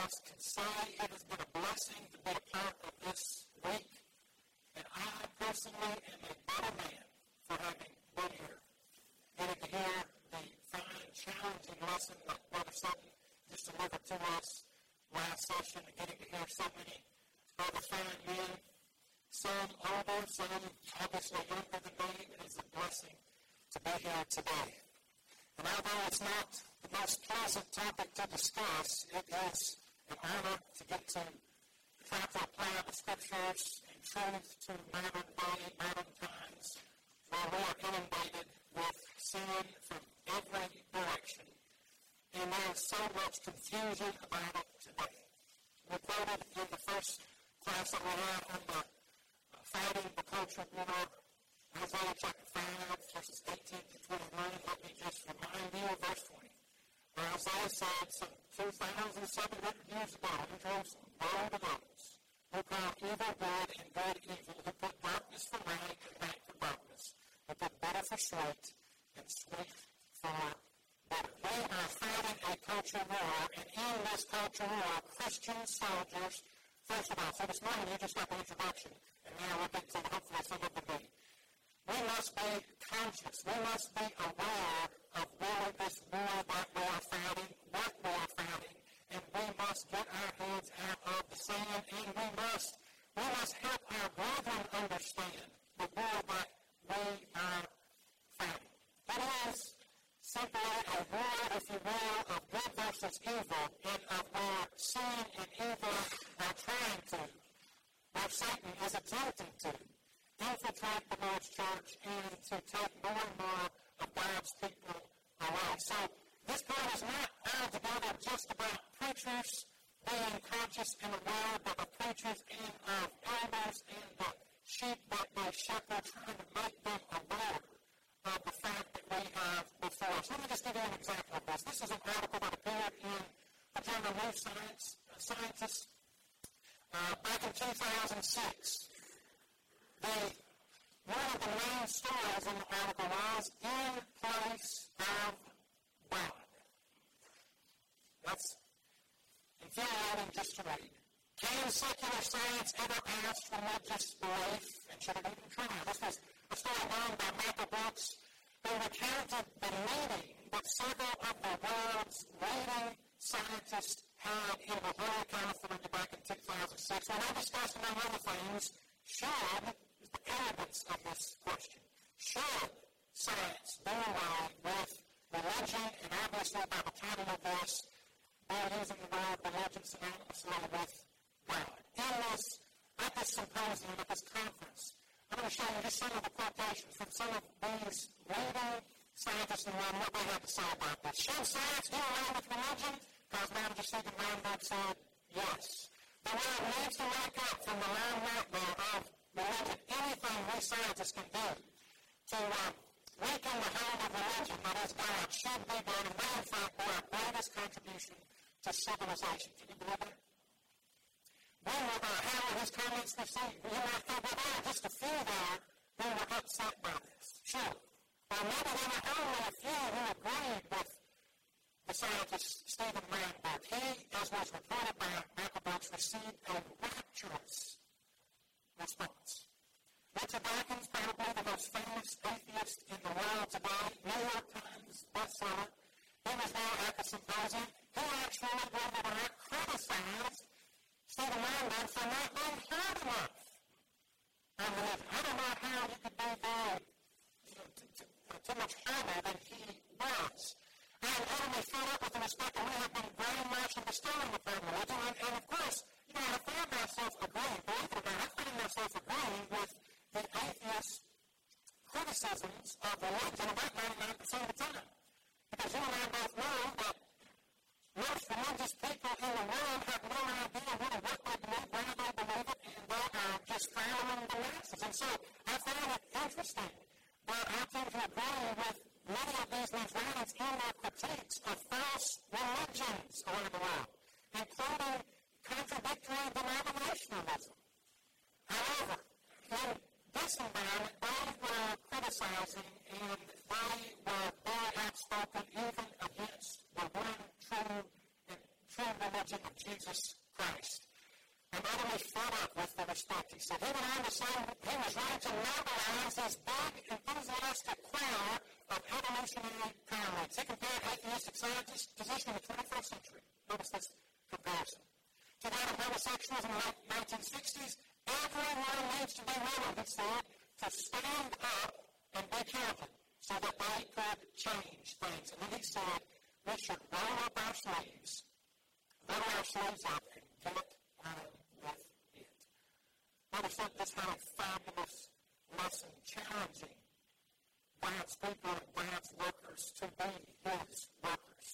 us can say it has been a blessing to be a part of this week. And I personally am a better man for having been here. Getting to hear the fine, challenging lesson that Brother Sutton just delivered to us last session, and getting to hear so many other fine men, some older, some obviously younger than me. It is a blessing to be here today. And although it's not the most pleasant topic to discuss, it is an honor to get to try to apply the Scriptures and truth to modern day, modern times, where we are inundated with sin from every direction. And there is so much confusion about it today. We quoted in the first class that we had on the fighting the culture war, Isaiah chapter 5, verses 18 to 21. Let me just remind you of verse 20, where Isaiah said some 2,700 years ago in Jerusalem, woe to those who call evil good and good evil, who put darkness for light and light for darkness, who put bitter for sweet and sweet for bitter. We are fighting a culture war, and in this culture war, Christian soldiers, first of all, so this morning you just got the introduction, and now we'll get to hopefully some of the meat. We must be conscious. We must be aware of where this war that we are fighting, what we are fighting, and we must get our heads out of the sand, and we must help our brethren understand the war that we are fighting. It is simply a war, if you will, of good versus evil, and of where sin and evil are trying to, where Satan is attempting to infiltrate the Lord's church and to take more and more of God's people away. So this part is not altogether just about preachers being conscious and aware, but of preachers and of elders and the sheep that they shepherd, trying to make them aware of the fact that we have before us. Let me just give you an example of this. This is an article that appeared in the journal New Scientist back in 2006. One of the main stories in the article was In Place of God. That's infuriating just to read. Can secular science ever ask religious belief, and should it even try? This was a story done by Michael Brooks, who recounted the meeting that several of the world's leading scientists had in La Jolla, California back in 2006, when they discussed, among other things, the elegance of this question. Should science do away with religion? And obviously, by the title of this, they're using the word religion synonymously with God. At this symposium, at this conference, I'm going to show you just some of the quotations from some of these leading scientists in the world, what they had to say about this. Should science do away with religion? Cosmologist Stephen Weinberg said yes. The world needs to wake up from the long nightmare of religion. Anything we scientists can do to weaken the hold of religion, that is God, should be done, and may in fact be our greatest contribution to civilization. Can you believe that? Then how were his comments received? You might think, well, there are just a few there who were upset by this. Sure. Well, maybe there were only a few who agreed with the scientist Stephen Weinberg. He, as was reported by Michael Brooks, received a rapturous response. Richard Dawkins, probably the most famous atheist in the world today, New York Times bestseller. He was there at the symposium. He actually, believe it or not, criticized Stephen Weinberg for not being hard enough on religion. I don't know how you could be there too much harder than he was. I am utterly fed up with the respect that we have been brainwashed and bestowing upon religion. And of course, I find myself agreeing, believe it or not, I find myself agreeing with the atheist criticisms of religion about 99% of the time. Because you and I both know that most religious people in the world have no idea really what they believe, why they believe it, and they are just following the masses. And so I find it interesting that I tend to agree with many of these men's writings in their critiques of false religions around the world, including contradictory denominationalism. However, in this environment, they were criticizing and they Jesus Christ. And utterly fed up with the respect. He said he went on to say he was ready to mobilize his big, enthusiastic crowd of evolutionary comrades. He compared atheistic scientists' position in the 21st century. Notice this comparison. To that of homosexuals in the 1960s, everyone needs to be willing, he said, to stand up and be counted so that they could change things. And then he said, we should roll up our sleeves up and get on with it. Notice that this had a fabulous lesson, challenging God's people and God's workers to be his workers.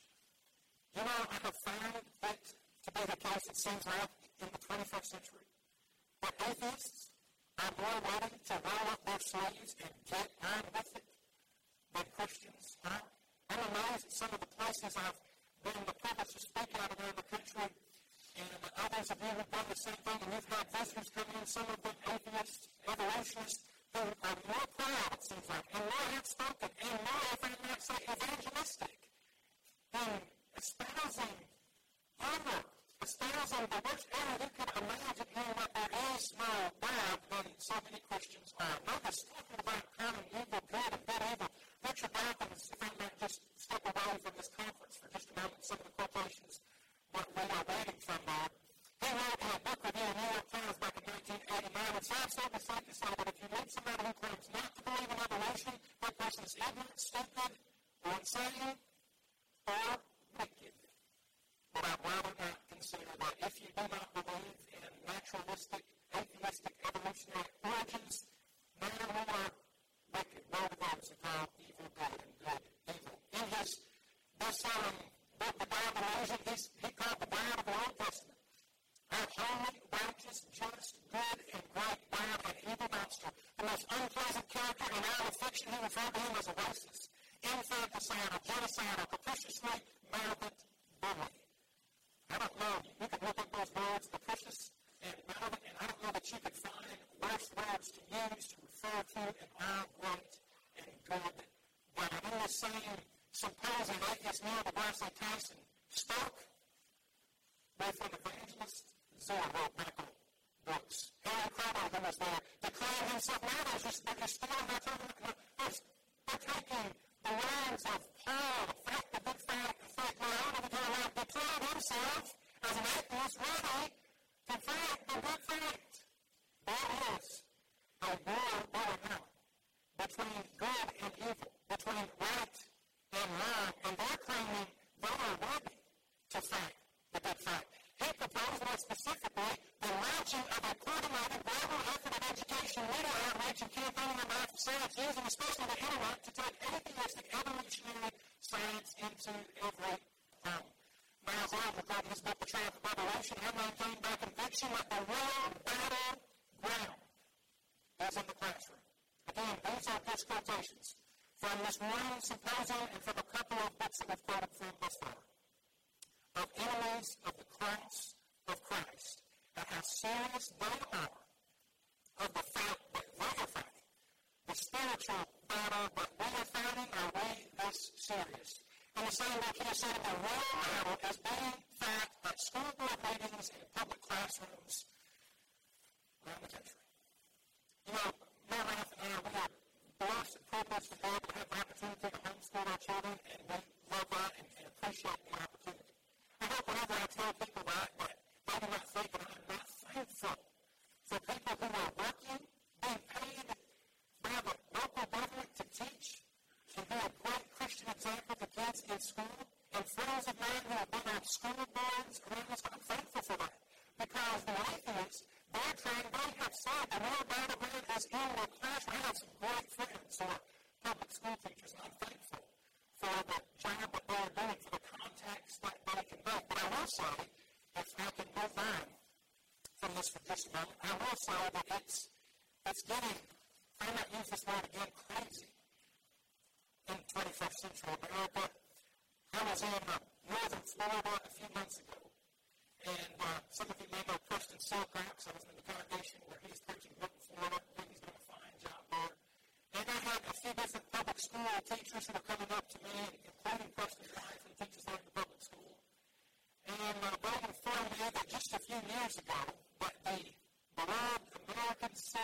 You know, I have found it to be the case, it seems like, in the 21st century, that atheists are more ready to roll up their sleeves and get on with it than Christians are. I'm amazed at some of the places I've been the privilege to speak out around the country, and others of you have done the same thing, and you've had visitors come in, some of them atheists, evolutionists, who are more proud, it seems like, and more outspoken, and more, if I might say, evangelistic, in espousing honor, espousing the worst error you could imagine in what there is no God than so many Christians are. Notice, talking about common evil, good and good evil, Richard Dawkins, if I might just step away from this conference for just a moment, some of the quotations that we are reading from there. He wrote in a book review in the New York Times back in 1989, it's absolutely safe to say that if you meet somebody who claims not to believe in evolution, that person is ignorant, stupid, or insane, or wicked. But I'd rather not consider that if you do not believe in naturalistic, atheistic, evolutionary origins, then you are wicked. Well, the Bible is called evil good and good evil. In his best-selling book, The Bible Illusion, he called the Bible the Old Testament a holy, righteous, just, good, and great bad and evil monster. The most unpleasant character in all of fiction. He referred to him as a racist, infanticidal, genocidal, capriciously malignant bully. I don't know. You could look up those words, capricious and malignant, and I don't know that you could find worse words to use to refer to an all great and good God. In the same symposium, atheist Neil deGrasse Tyson spoke with an evangelist, Zora Michael Brooks. Harry Crowell, who was there, declared himself, now they're stealing their time. They're taking the words of Paul, the fact, the big fact, the fact, declared himself as an atheist ready to fight the good fact. There is a war going on between good and evil, between right and wrong, and they're claiming they are ready to fight the good fight. He proposed more specifically the launching of a coordinated global effort of education, media outreach, and campaigning on behalf of science, using especially the internet to take atheistic evolutionary science into every home. Miles Alder called his book, The Triumph of Evolution, and maintained by conviction that the real battleground is in the classroom. Again, these are just quotations from this morning's symposium and from a couple of books that we've quoted from thus far. Of enemies of the cross of Christ, and how serious they are of the fight that they are fighting. The spiritual battle that we are fighting, are we this serious? In the same book, he said the real battle is being fought at school board meetings and public classrooms around the country. You know, Mary Ralph and I, we are blessed and privileged to be able to have the opportunity to homeschool our children, and we love that and appreciate the opportunity. I hope whenever I tell people that they do not think that I'm not thankful for people who are working, being paid by the local government to teach and be a great Christian example to kids in school, and friends of mine who have been on school boards around us. I'm thankful for that, because the atheists, they're trying, they have said the real battleground is in the classroom. I have some great friends who are public school teachers, and I'm thankful for the job that they're doing, for the contacts that they can make. But I will say, if I can move on from this for just a moment, I will say that it's getting, I might use this word again, crazy in 21st century America. I was in northern Florida a few months ago, and some of you may know Preston Silcox. I was in the congregation where he's preaching in Florida. I think he's done a fine job there. And I had a few different public school teachers who were coming up to me, including Preston's wife, who teaches there at the public school. And they informed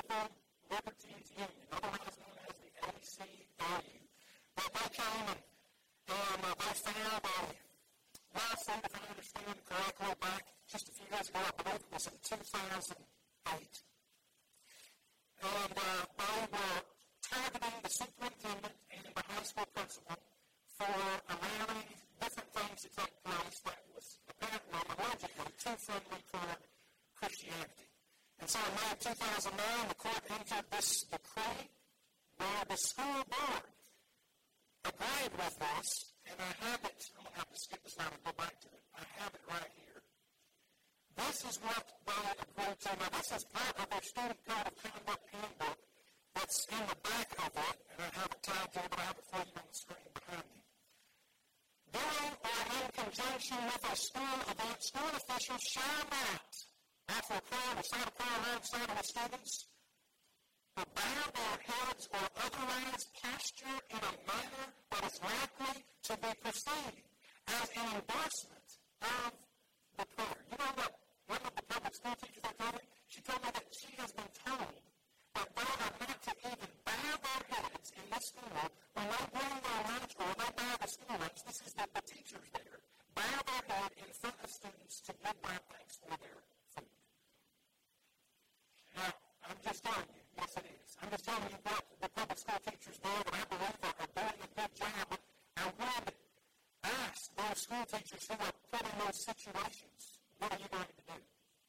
Civil Liberties Union, otherwise known as the ACLU, that they came and they filed a lawsuit, if I understand correctly, back just a few years ago. I believe it was in 2008. And they were targeting the superintendent and the high school principal for allowing different things to take place that was apparently, allegedly, too friendly toward Christianity. And so in May of 2009, the court entered this decree where the school board agreed with this, and I have it, I'm going to have to skip this slide and go back to it. I have it right here. This is what they agreed to. Now, this is part of their student code of conduct handbook that's in the back of it, and I have it tagged here, but I have it for you on the screen behind me. During or in conjunction with a school event, school officials shall not, after a prayer, recite a prayer alongside of the students, who bow their heads or otherwise posture in a manner that is likely to be perceived as an endorsement of the prayer. You know what one of the public school teachers I told me? She told me that she has been told that they are not to even bow their heads in the school when they bring their lunch or when they buy the school lunch. This is the teachers there. Bow their head in front of students to give their thanks for their food. Now, I'm just telling you, yes it is. I'm just telling you what the public school teachers do, and I believe are doing a good job. I would ask those school teachers who are put in those situations, what are you going to do?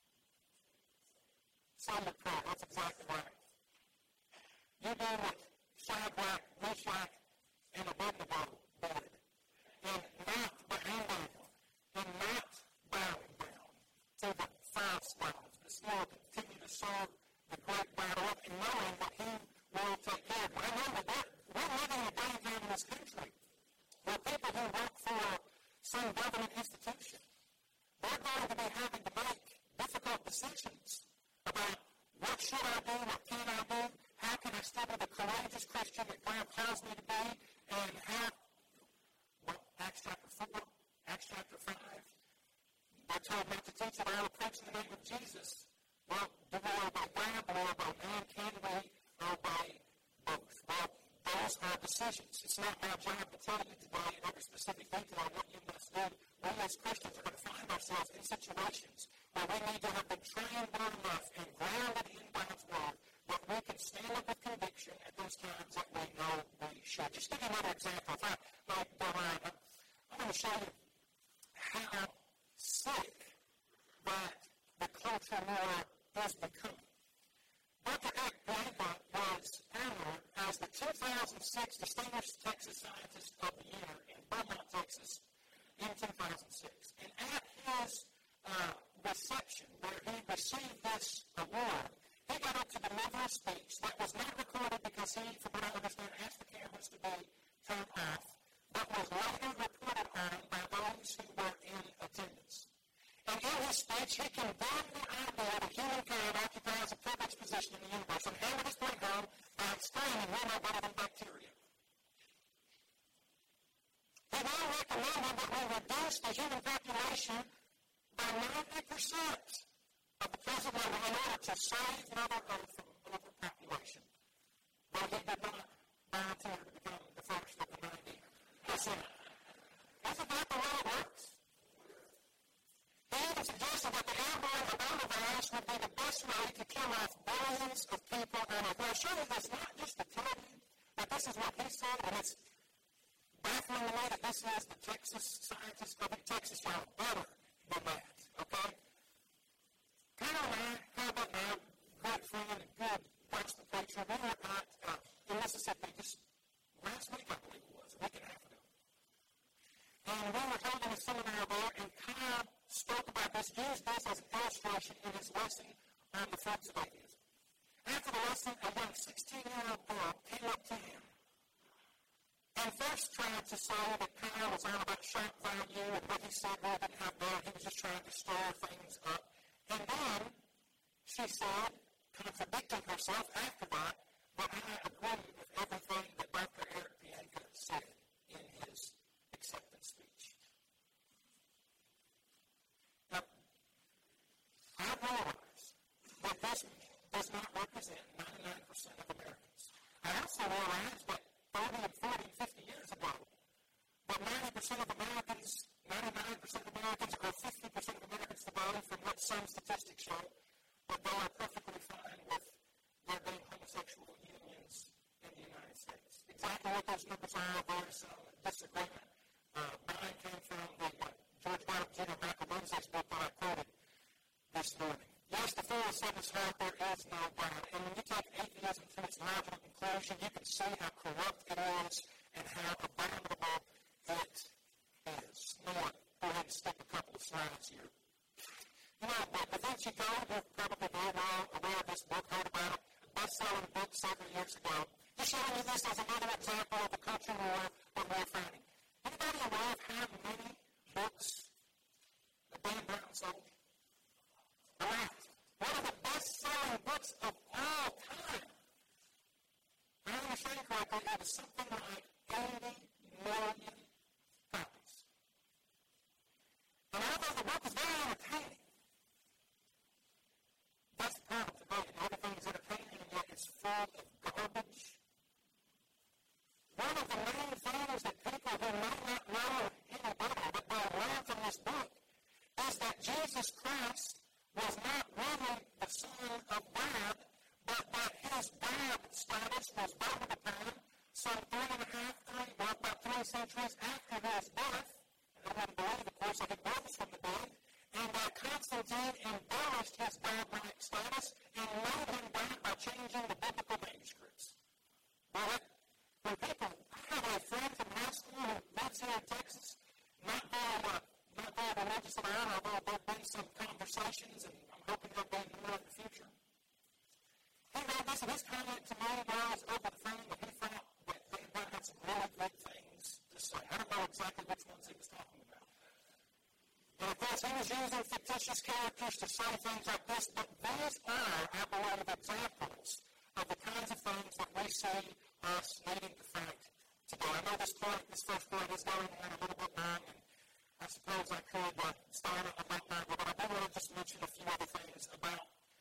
Silent prayer, that's exactly right. You do what Shadrach, Meshach, and Abednego did, and not behind them, and not bowing down to the false gods, but still continue to serve the great God up and knowing that He will take care of it. I know that we're living in a day and time in this country where people who work for some government institution, they're going to be having to make difficult decisions about what should I do, what can I do, how can I still be the courageous Christian that God calls me to be, and how, well, Acts chapter 4, Acts chapter 5, they're told not to teach that I will preach in the name of Jesus. Well, do we obey God, do we obey man, can we obey both? Well, those are decisions. It's not my job to tell you today in every specific detail on what you must do. We as Christians are going to find ourselves in situations where we need to have been trained well enough and grounded in God's Word that we can stand up with conviction at those times that we know we should. Just give you another example. If I might go on, I'm going to show you how sick that the culture war has become. Dr. Eric Blankenship was honored as the 2006 Distinguished Texas Scientist of the Year in Beaumont, Texas, in 2006. And at his reception, where he received this award, he got up to deliver a speech that was not recorded because he, from what I understand, asked the cameras to be turned off, but was later reported on by those who were in attendance. And in his speech, he condemned the idea that humankind occupies a privileged position in the universe and hammered his point home by explaining we're no better than bacteria. He now recommended that we reduce the human population by 90% of the present level in order to save Mother Earth from overpopulation. Well, he did not volunteer to become the first of the 90%. Isn't that the way it works? He even suggested that the airborne coronavirus would be the best way to kill off billions of people on Earth. Now, surely that's not just to tell you that this is what he said, and it's baffling the way that this is the Texas scientists of Texas are better than that, okay? Kyle and I, how about my good friend and good gospel preacher, we were out in Mississippi just last week, I believe it was, a week and a half ago. And we were holding a seminar there, and Kyle spoke about this, used this as an illustration in his lesson on the fruits of atheism. After the lesson, a young 16-year-old girl came up to him and first tried to say that Kyle was all about shock value and what he said really didn't have there. He was just trying to stir things up. And then she said, contradicting herself after that I agree with everything that Dr. Eric Bianca said in his acceptance speech. Now, I realize that this does not represent 90% 99% of Americans or 50% of Americans today, from what some statistics show, that they are perfectly fine with there being homosexual unions in the United States. Exactly what those numbers are, there's disagreement. Mine came from the George Barrett Jr. Michael Lindsay's book that I quoted this morning. Yes, the fool said his heart, there is no God. And when you take atheism to its logical conclusion, you can see how corrupt it is and how abominable it is. Now, go ahead and stick a couple of slides here. You know, Da Vinci Code, you're probably very well aware of this book, heard about it, a best-selling book several years ago. Just showing you this as another example of the culture war that we're fighting. Anybody aware of how many books that Dan Brown sold? All right. One of the best-selling books of all time. I understand correctly, it was something like 80 million copies. And although the book is very entertaining, that's the problem today. Everything is entertaining, and yet it's full of garbage. One of the main things that people who might not know any better, but they learn from this book, is that Jesus Christ was not really the Son of God, but that his God status was voted upon some 3 centuries after his birth. And I wouldn't believe, of course, that he rose from the dead, and that Constantine embellished his godlike status and made him God by changing the biblical manuscripts. Well, when people, I have a friend from high school who lives here in Texas, not very religious at all, although there have been some conversations, and I'm hoping there'll be more in the future. He read this, and his comment to me was over the phone that he thought that Dan Brown had some really good things to say. I don't know exactly which ones he was talking about. And of course, he was using fictitious characters to say things like this, but these are, I believe, examples of the kinds of things that we see us needing to fight today. I know this first point is going on a little bit long, and I suppose I could start a lot longer, but I do want to just mention a few other things about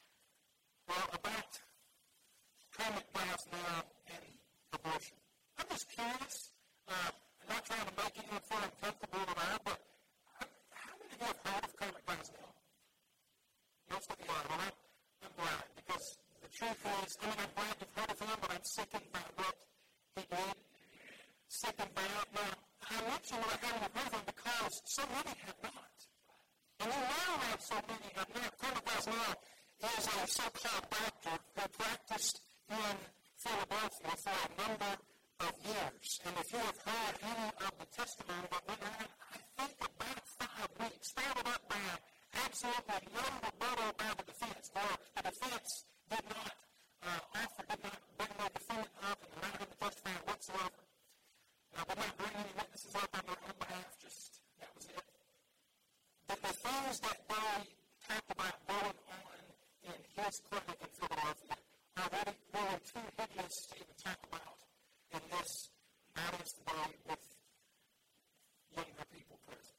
Kermit Gosnell and abortion. I'm just curious. I'm not trying to make anyone feel uncomfortable at all, but how many of you have heard of Kermit Gosnell? Most of you are, right? I'm glad, because the truth is, I'm glad you've heard of him, but I'm sickened by what he did. Sickened by it. Now, I mention that I haven't heard of him because so many have not. And you know that so many have not. Kermit Gosnell is a so-called doctor who practiced in Philadelphia for a number of years. And if you have heard any of the testimony that went on, I think about 5 weeks, followed up by absolutely no rebuttal by the defense. Or the defense did not bring no defendant up and allow him to testify whatsoever. Did not bring any witnesses up on their own behalf, just that was it. But the things that they talked about going on in his clinic in Philadelphia are really too hideous to even talk about in this audience today with younger people present.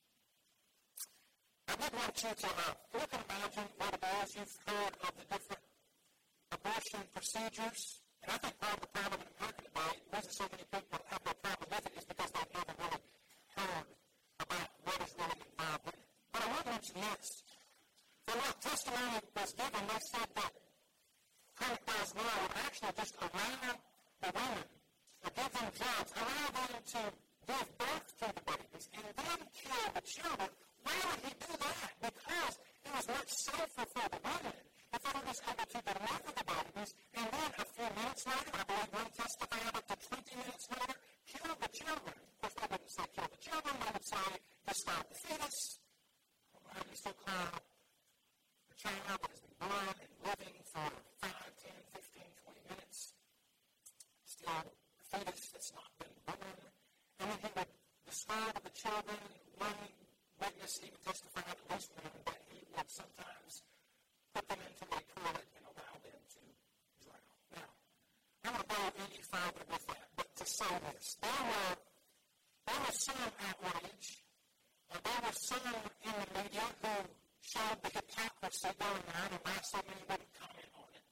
I did want you to look and imagine what it is. You've heard of the different abortion procedures, and I think part of the problem in America today, the reason so many people have no problem with it is because they've never really heard about what is really involved in it. But I want to mention this. From what testimony was given, they said that Kermit Gosnell would actually just allow the women, or give them drugs, allow them to give birth to the babies, and then kill the children. Why would he do that? Because it was much safer for the women if they were just able to deliver the babies, and then a few minutes later, I believe one testified up to 20 minutes later, kill the children. Of course, they wouldn't say kill the children, they would say discard the fetus. How do you still call the child that has been born and living for 5, 10, 15, 20 minutes? Still a fetus that's not been born. And then he would discard the children. One witness even testified, at least one, that he would sometimes put them into a toilet and allow them to drown. Now, I don't want to go any further with that, but to say this, there was some outrage, there was some in the media who showed the hypocrisy going on and why so many wouldn't comment on it.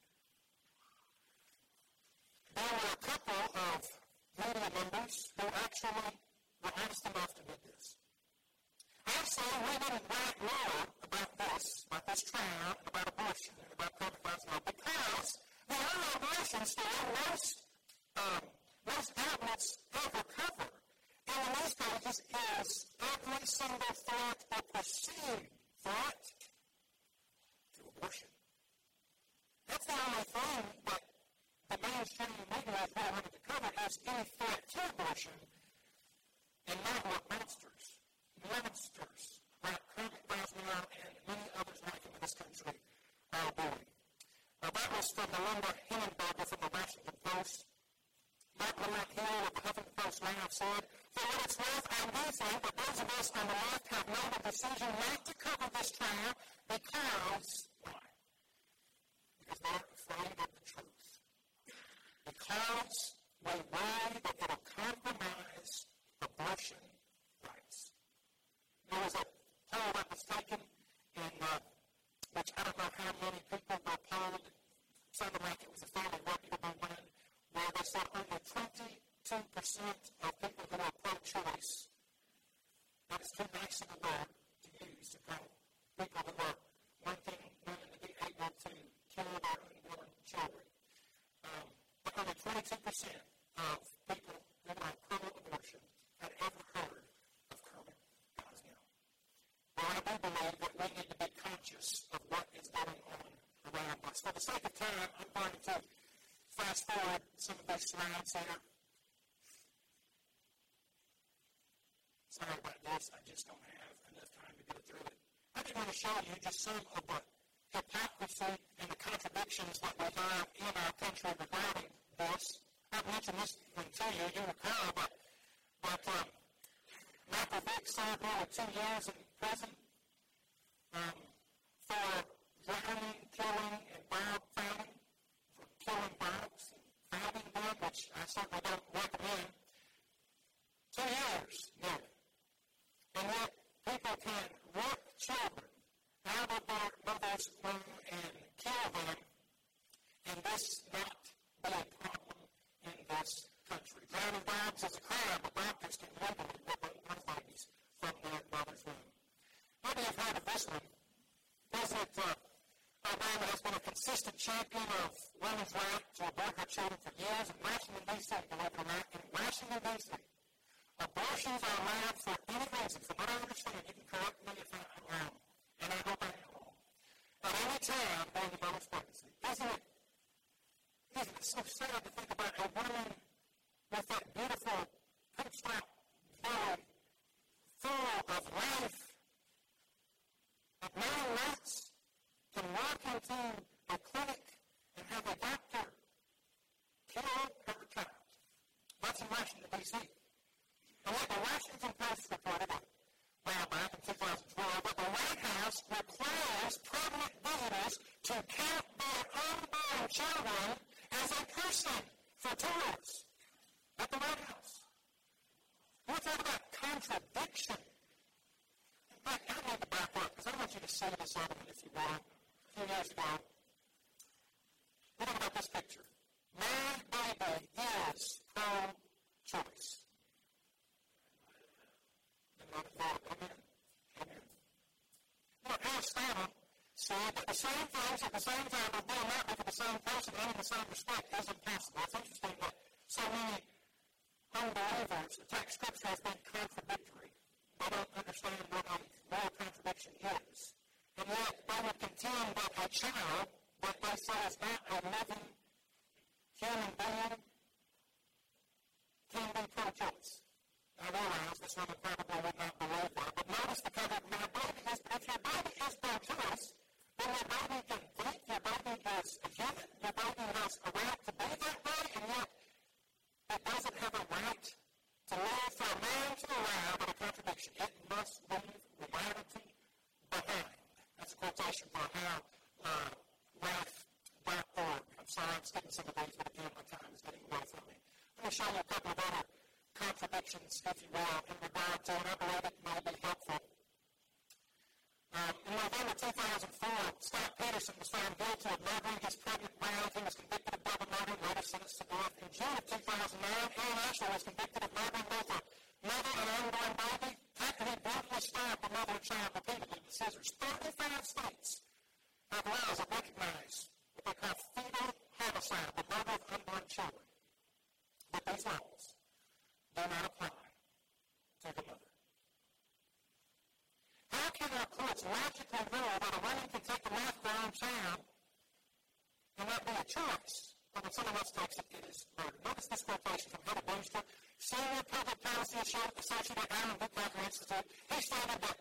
There were a couple of media members who actually were honest enough to admit this. Actually, we didn't write law about this trial, and about abortion, and about compromise law, because the only abortion story most outlets ever cover in the news pages is every single threat or perceived threat to abortion. That's the only thing that the mainstream media is really wanting to cover is any threat to abortion, and not what monsters like Kermit Gosnell and many others like him in this country are doing. That was from Melinda Hindenburger from the Washington Post. Mark Lamont Hill of the Huffington Post Now said, "For what it's worth, I do think that those of us on the left have made the decision not to cover this trial because," why? Because they're afraid of the truth. Because we worry that it will compromise abortion rights. There was a poll that was taken in which I don't know how many people were polled. It sounded like it was a fairly reputable one, where they said only 22% of people who are pro-choice, that is too nice of a word to use to call people who are wanting women to be able to kill their unborn children. But only 22% of people who are pro-abortion had ever heard of Kermit Gosnell. Well, I do believe that we need to be conscious of what is going on around us. For the sake of time, I'm going to fast forward some of these slides here. Sorry about this, I just don't have enough time to go through it. I just want to show you just some of the hypocrisy and the contradictions that we have in our country regarding this. I've mentioned this one to you, you recall, but Michael Vick served nearly 2 years in prison for drowning, killing, and bird fouling, for killing birds and fouling them, which I certainly don't recommend. 2 years, nearly. And yet, people can rip children out of their mother's womb and kill them, and this not be a problem in this country. Drowning dogs is a crime, but doctors can legally rip birth babies from their mother's womb. Maybe you've heard of this one. President Obama has been a consistent champion of women's right to abort her children for years in Washington, D.C., believe it or not. In Washington, D.C., abortions are allowed for any reason. From what I understand, you can correct me if I'm wrong, and I hope I'm wrong. At any time during the mother's pregnancy. Isn't it so sad to think about a woman with that beautiful post-op belly full of life, of 9 months, can walk into a clinic and have a doctor kill her child? That's in Washington, D.C. And yet the Washington Post reported a while back in 2012 that the White House requires pregnant visitors to count their unborn children as a person for tours at the White House. We're talking about contradiction. I need to back up because I want you to see this other one if you want. A few years ago, look about this picture. My baby is pro-choice. Amen. Aristotle said that the same things at the same time will be not for the same person and in the same respect is impossible. It's interesting that so many unbelievers attack Scripture as being contradictory. They don't understand what a moral contradiction is. And yet they would contend that a child that they say is not a living human being can be pro-choice. I realize this woman probably would not believe that, but notice the cover of my baby is, if your baby is pro-choice, then your baby can think, your baby is a human, your baby has a right to be that way, and yet it doesn't have a right to live for a man to allow but a contradiction. It must leave reality behind. That's a quotation for Ralph.org. I'm sorry, I'm skipping some of these, but again, my time is getting away from me. Let me show you a couple of other contradictions, if you will, in regard to, and I believe it may be helpful. In November 2004, Scott Peterson was found guilty of murdering his pregnant wife. He was convicted of double murder, later sentenced to death. In June of 2009, Aaron Asher was convicted of murdering both a mother and an scissors. 35 states have laws that recognize what they call fetal homicide, the murder of unborn children. But these laws do not apply to the mother. How can our courts logically rule that a woman can take the life of her own child and not be a choice, but when someone else takes it, it is murder? Notice this quotation from Heather Boomster, Senior Public Policy Associate at Allen Bookmaker Institute. He stated that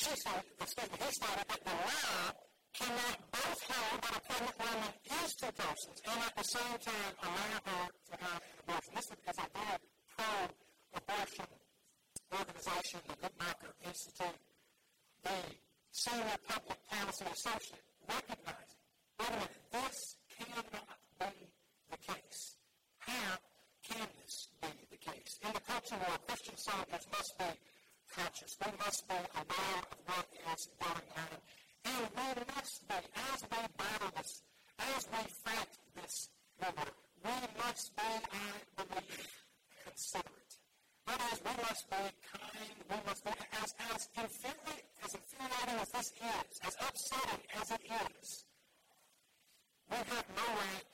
the law cannot both hold that a pregnant woman is two persons and at the same time allow her to have an abortion. This is a very pro-abortion organization, the Bookmaker Institute. The Senior Public Policy Associate recognizing, wait a minute, this cannot be the case. How can this be the case? In the culture war, Christian soldiers must be conscious. We must be aware of what is going on. And we must be, as we battle this, as we fight this war, we must be, I believe, considerate. That is, we must be kind, we must be, as infuriating as this is, as upsetting as it is, we have no right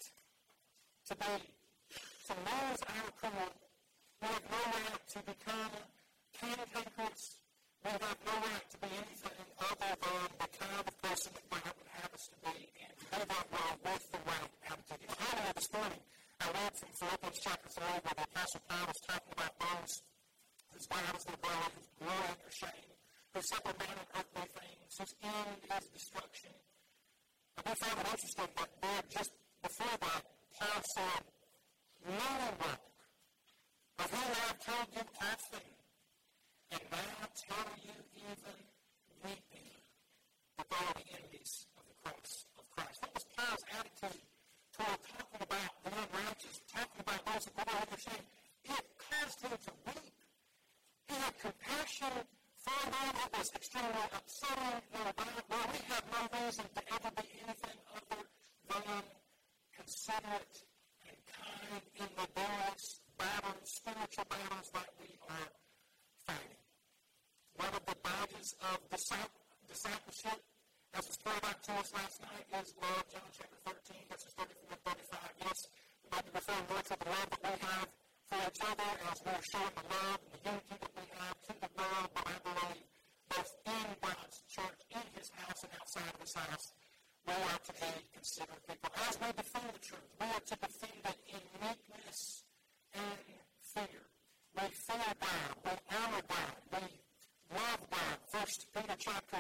to lose our cool. We have no right to become cantankerous. We have no right to be anything other than the kind of person that God would have us to be, and to do that well with the right attitude. Earlier this morning, I read from Philippians chapter 3, where the Apostle Paul was talking about those whose wives their glory, whose glory and their shame, who suffer down in earthly things, whose end is destruction. I do find it interesting that there, just before that, Paul said, knowing wrong, of whom I have told you often, and now tell you even weeping, that they are the enemies of the cross of Christ. That was Paul's attitude toward talking about the unrighteous, talking about those who go over their shame. It caused him to weep. He had compassion for them. It was extremely upsetting. Well, we have no reason to ever be anything other than considerate and kind in the various battles, spiritual battles that we are fighting. One of the badges of discipleship, as was pointed out to us last night, is love. John chapter 13, verses 34 and 35. Yes, we might be referring more to the love that we have for each other as we are showing the love and the unity that we have to the world, but I believe both in God's church, in His house and outside of His house, we are to be considerate people. As we defend the truth, we are to defend it in meekness and fear. We fear God, we honor God, we love God. 1 Peter chapter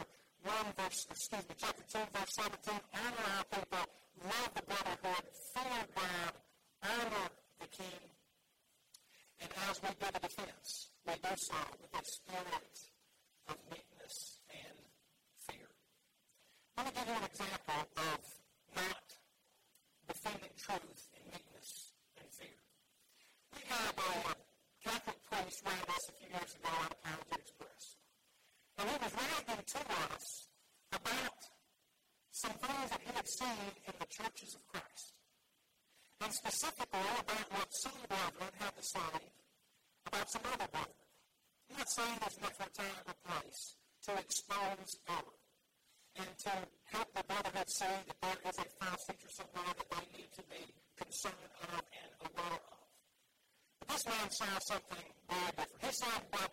2, verse 17, honor our people, love the brotherhood, fear God, honor the King. And as we do the defense, we do so with a spirit of meekness and fear. Let me give you an example of not defending truth in meekness and fear. We had a Catholic priest write us a few years ago on Apologetics Press. And he was writing to us about some things that he had seen in the churches of Christ. And specifically about what some brethren had to say about some other brethren. I'm not saying there's not a time or place to expose error and to help the brotherhood see that there is a false teacher somewhere that they need to be concerned of and aware of. But this man saw something very different. He saw what,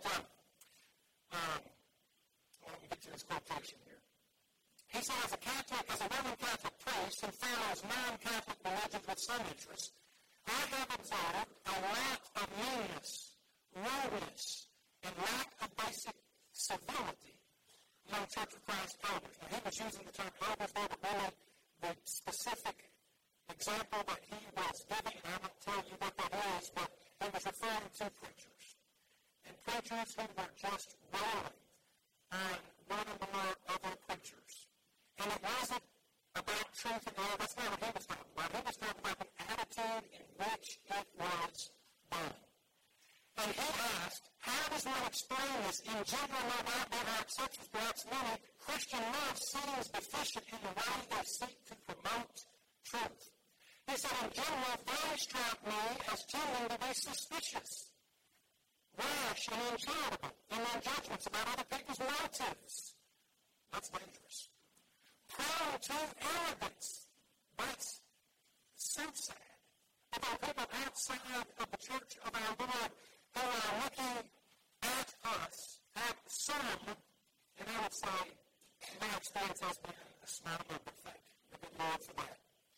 let me get to his quotation here. He said, as a Roman Catholic priest who follows non-Catholic religions with some interest, I have observed a lack of newness, rudeness, and lack of basic civility among Church of Christ elders. Now, he was using the term elders there, but really the specific example that he was giving, and I won't tell you what that is, but he was referring to preachers. And preachers who were just railing on one or more other preachers. And it wasn't about truth and all. That's not what he was talking about. He was talking about the attitude in which it was done. And he asked, how does one explain this? In general, no doubt there are exceptions. Perhaps many Christian love seems deficient in the way they seek to promote truth. He said, in general, they struck me as tending to be suspicious, rash, and uncharitable in their judgments about other people's motives. That's dangerous. Prone to arrogance. That's so sad. There are people outside of the church of our Lord who are looking at us, at some, and I would say, my experience has been a small number, thank the good Lord for that.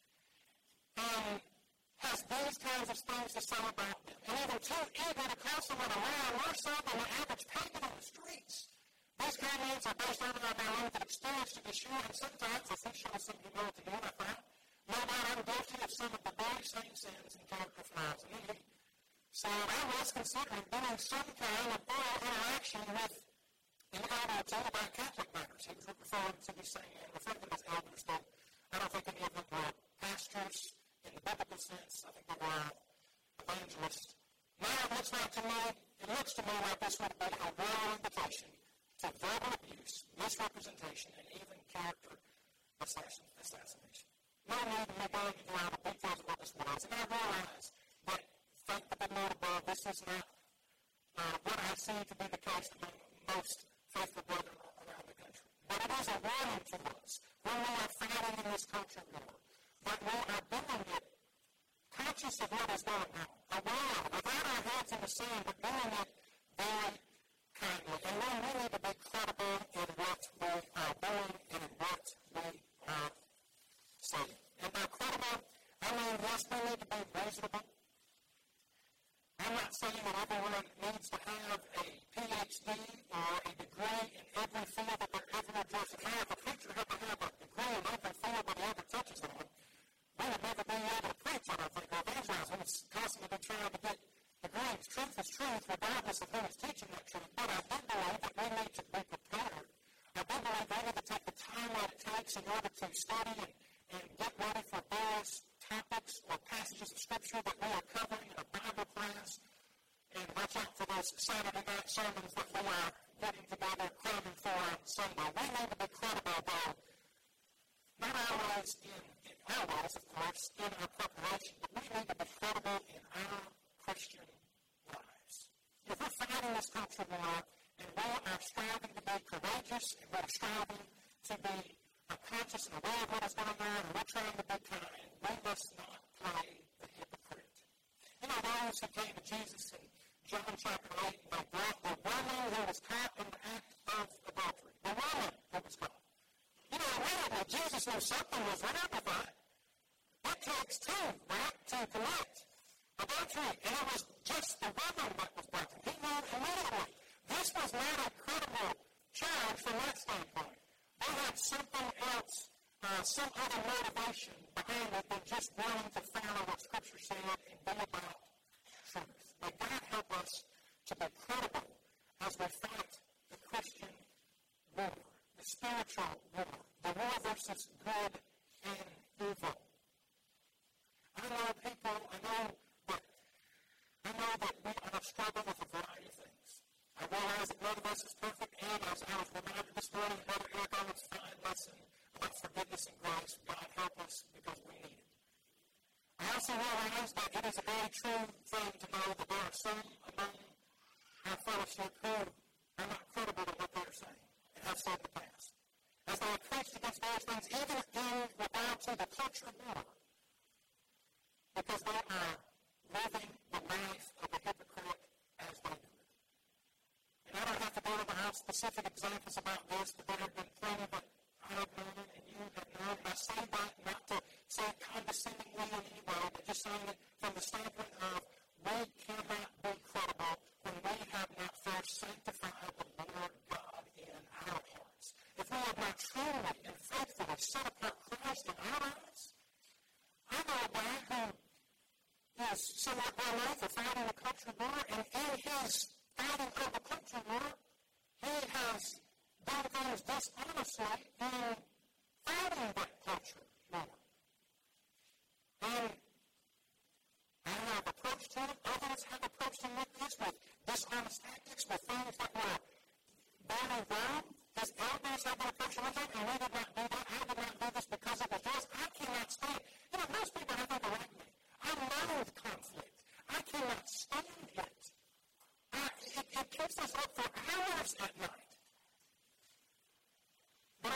Has these kinds of things to say about them. And even too eager to call someone a liar more so than the average pagan on the streets. These comments are based on our limited experience, to be sure, and sometimes if we show some humility in our fact, no doubt I'm guilty of some of the very same sins and character flaws in me. So I was considering doing some kind of oral interaction with an elder about Catholic matters. He was referring to me saying, reflecting as elders, but I don't think any of them were pastors in the biblical sense. I think they were evangelists. Now it looks to me like this would be a real invitation to verbal abuse, misrepresentation, and even character assassination. No need to be going into all the details of what this was, and I realize that, thank the good Lord above, this is not what I see to be the case among most faithful brethren around the country. But it is a warning to us when we are fighting in this culture war, that we are doing it conscious of what is going on, aware, without our heads in the sand, but doing it very kindly. And then we need to be credible in what we are doing and in what we are saying. And by credible, I mean, yes, we need to be reasonable. I'm not saying that everyone needs to have a PhD or a degree in every field that they're ever addressing. Now, if a preacher had to have a degree in every field that he ever touches on, we would never be able to preach, I don't think, or evangelize. We would constantly be trying to get degrees. Truth is truth, regardless of who is teaching that truth. But I do believe that we need to be prepared. I do believe we need to take the time that it takes in order to study and get ready for various topics or passages of Scripture that we are covering in a Bible class. And watch out for those Saturday night sermons that we are getting together, cramming for on Sunday. We need to be credible, though, not always in our lives, of course, in our preparation, but we need to be credible in our Christian lives. If we're fighting this culture war, and we are striving to be courageous, and we're striving to be conscious and aware of what is going on, and we're trying to be kind, we must not play the hypocrite. You know, those who came to Jesus in John chapter 8, they brought the woman who was caught in the act of adultery. The woman who was caught. You know, immediately Jesus knew something was wrong with that. It takes two, right, to commit adultery. And it was just the woman that was broken. He knew immediately. This was not a credible charge from that standpoint. They had something else, some other motivation behind it than just wanting to follow what Scripture said and be about truth. May God help us to be credible as we fight the Christian war, the spiritual war, the war versus good and evil. I know that we are struggling with a variety of things. I realize that none of us is perfect, and as I was reminded this morning, Brother Eric Owens' fine lesson about forgiveness and grace, God help us because we need it. I also realize that it is a very true thing to know that there are some among our fellowship who are not credible to what they are saying and have said in the past. As they are preached against various things, even in regard to the culture war, because they are living the life of a hypocrite as they do it. And I don't have to go into how specific examples about this, but there have been plenty that I have known and you have known. And I say that not to say condescendingly in any way, but just saying it from the standpoint of we cannot be credible when we have not first sanctified the Lord God in our hearts. If we have not truly and faithfully set apart Christ in our lives, I know a guy who is somewhat well known for fighting the culture war, and in his fighting of the culture war, he has done things dishonestly in fighting that culture war. And I have approached him, others have approached him with this, with dishonest tactics, with things that were bad and wrong. His elders have been approached with him, and we did not do that. I did not do this because it was yours. I cannot stand. You know, most people have ever like me. I loathe conflict. I cannot stand it. It keeps us up for hours at night. But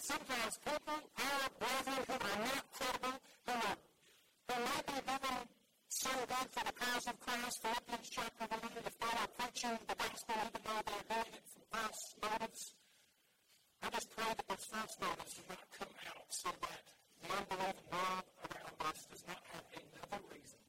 sometimes people, our brethren who are not credible, who may be doing some good for the cause of Christ, Philippians chapter 1, if they are preaching the gospel even though they're doing it from false motives, I just pray that those false motives do not come out so that the unbelieving world around us does not have another reason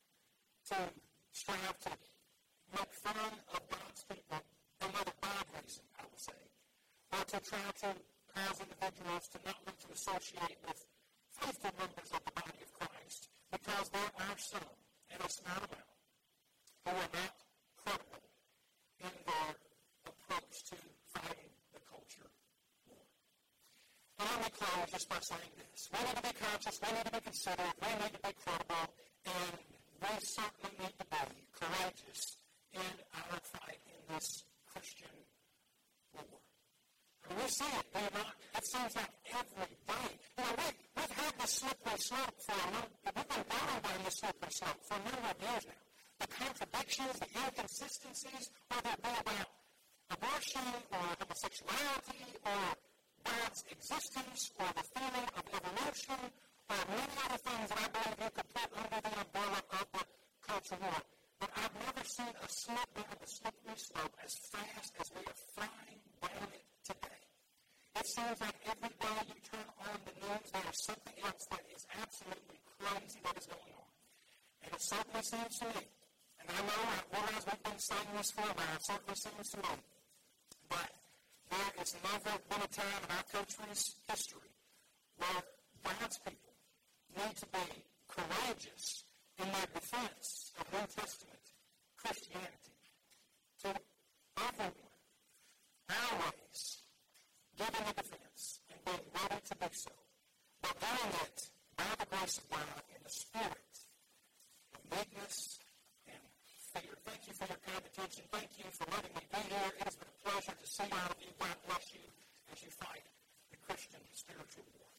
to strive to make fun of God's people, another bad reason, I would say, or to try to cause individuals to not want to associate with faithful members of the body of Christ, because there are some, and it's not about, who are not credible in their approach to fighting the culture war. And let me close just by saying this. We need to be conscious, we need to be considerate, we need to be credible, and we certainly need to be courageous in our fight in this Christian war. And we see it, do you not? It seems like every day. We've had this slippery slope for a number, we've been going down this slippery slope for a number of years now. The contradictions, the inconsistencies, whether it be about abortion or homosexuality or God's existence or the feeling of evolution or many other things that I believe you could put under the umbrella of the culture war. But I've never seen a slip down the slippery slope as fast as we are flying down it today. It seems like every day you turn on the news, there is something else that is absolutely crazy that is going on. And it certainly seems to me, and I know, I realize we've been saying this for a while, it certainly seems to me, but there has never been a time in our country's history where God's people need to be courageous in their defense of New Testament Christianity to everyone, always giving a defense and being ready to do so, but doing it by the grace of God in the spirit of meekness and fear. Thank you for your kind attention. Thank you for letting me be here. It has been a pleasure to see all of you. God bless you as you fight the Christian spiritual war.